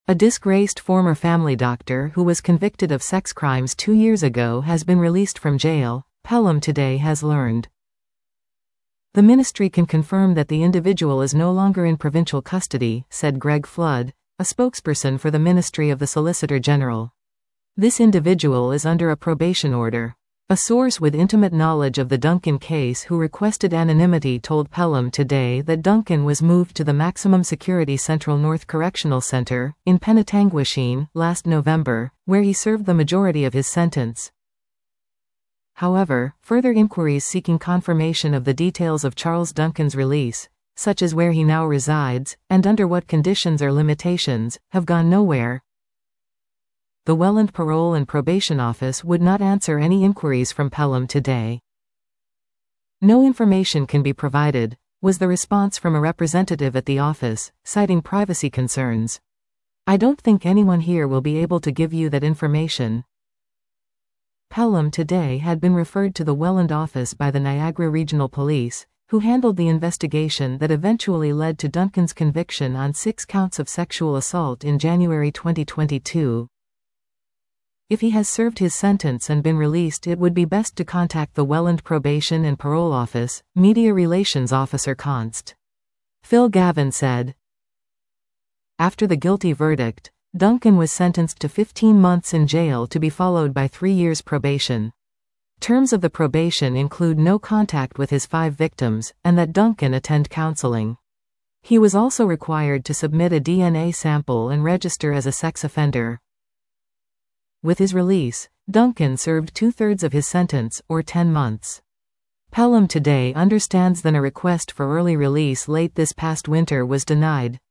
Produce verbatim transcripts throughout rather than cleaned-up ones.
A disgraced former family doctor who was convicted of sex crimes two years ago has been released from jail, Pelham today has learned. The ministry can confirm that the individual is no longer in provincial custody, said Greg Flood, a spokesperson for the Ministry of the Solicitor General. This individual is under a probation order. A source with intimate knowledge of the Duncan case who requested anonymity told Pelham today that Duncan was moved to the Maximum Security Central North Correctional Center, in Penetanguishene, last November, where he served the majority of his sentence. However, further inquiries seeking confirmation of the details of Charles Duncan's release, such as where he now resides, and under what conditions or limitations, have gone nowhere. The Welland Parole and Probation Office would not answer any inquiries from Pelham today. No information can be provided, was the response from a representative at the office, citing privacy concerns. I don't think anyone here will be able to give you that information. Pelham today had been referred to the Welland office by the Niagara Regional Police, who handled the investigation that eventually led to Duncan's conviction on six counts of sexual assault in January twenty twenty-two. If he has served his sentence and been released, it would be best to contact the Welland Probation and Parole Office, Media Relations Officer Const. Phil Gavin said. After the guilty verdict, Duncan was sentenced to fifteen months in jail to be followed by three years probation. Terms of the probation include no contact with his five victims, and that Duncan attend counseling. He was also required to submit a D N A sample and register as a sex offender. With his release, Duncan served two-thirds of his sentence, or ten months. Pelham today understands that a request for early release late this past winter was denied.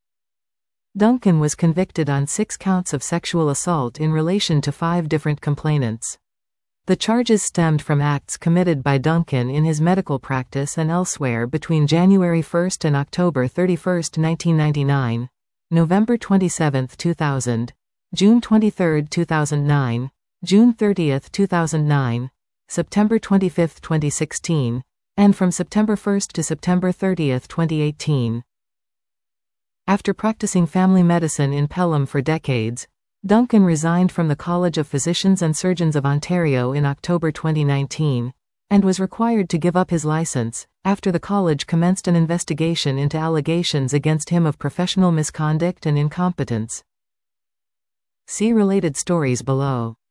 Duncan was convicted on six counts of sexual assault in relation to five different complainants. The charges stemmed from acts committed by Duncan in his medical practice and elsewhere between January first and October thirty-first, nineteen ninety-nine, November twenty-seventh, two thousand, June twenty-third, two thousand nine, June thirtieth, two thousand nine, September twenty-fifth, twenty sixteen, and from September first to September thirtieth, twenty eighteen. After practicing family medicine in Pelham for decades, Duncan resigned from the College of Physicians and Surgeons of Ontario in October twenty nineteen, and was required to give up his license, after the college commenced an investigation into allegations against him of professional misconduct and incompetence. See related stories below.